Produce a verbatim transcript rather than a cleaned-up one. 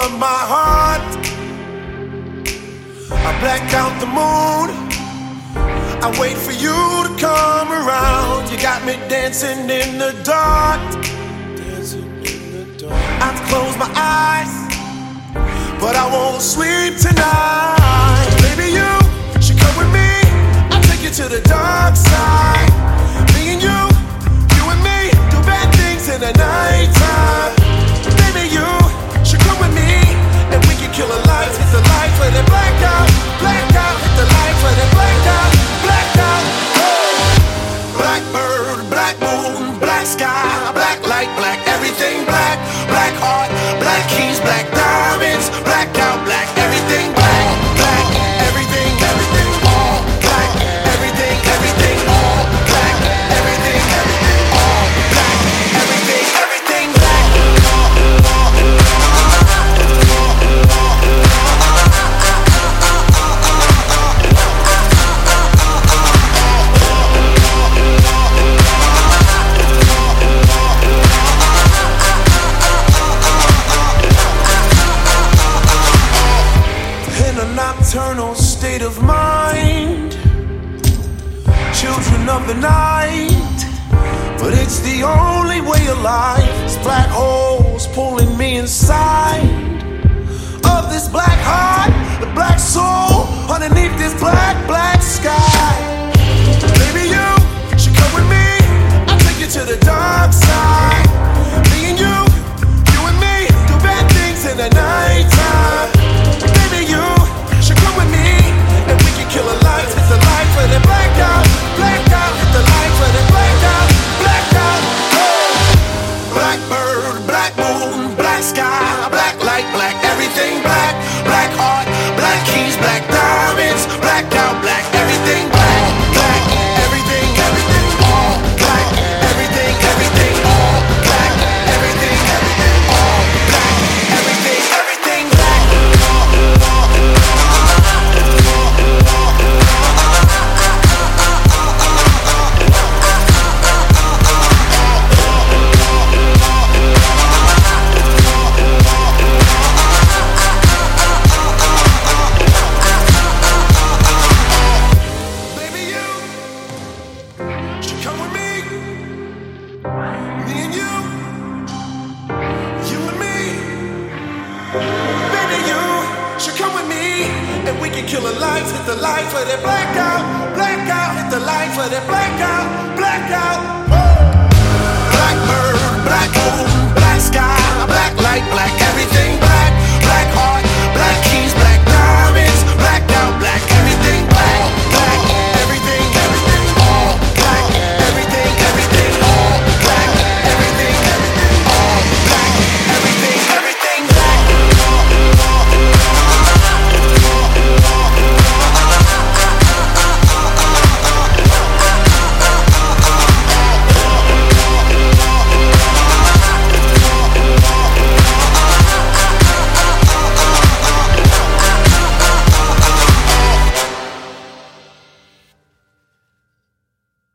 of my heart. I black out the moon. I wait for you to come around. You got me dancing in the dark. Dancing in the dark. I close my eyes, but I won't sleep tonight. Baby, you should come with me. I'll take you to the dark side. Me and you, you and me, do bad things in the nighttime. Baby, you should come with me, and we can kill the lights, hit the lights, let it black out, black out, hit the lights, let it black out, black out. Black bird, black moon, black sky, black light, black everything, black, black heart, black keys, black diamonds, black out, black everything, black, black everything, everything, all black, everything, everything, all black, everything, everything, all black, everything, everything, black. In a nocturnal state of mind, children of the night, but it's the only way of life. It's black holes pulling me inside of this black heart, the black soul underneath this black, black sky. Baby, you should come with me. I'll take you to the dark side. Me and you, you and me, do bad things in the nighttime. Baby, you should come with me, and we can kill the lights, hit the lights, let it black out, black out, hit the lights, let it black out, black out. Black bird, black moon, black sky, black light, black everything, black, black heart, black keys, black diamonds, black out, black everything, black, black everything, everything, all black, everything, everything, all black, everything, everything, all black, everything, everything, black. Baby, you should come with me. Me and you, you and me. Baby, you should come with me, and we can kill the lights, hit the lights, let it black out, black out, hit the lights, let it black out, black out. Black bird, black moon, black sky, black light, black everything.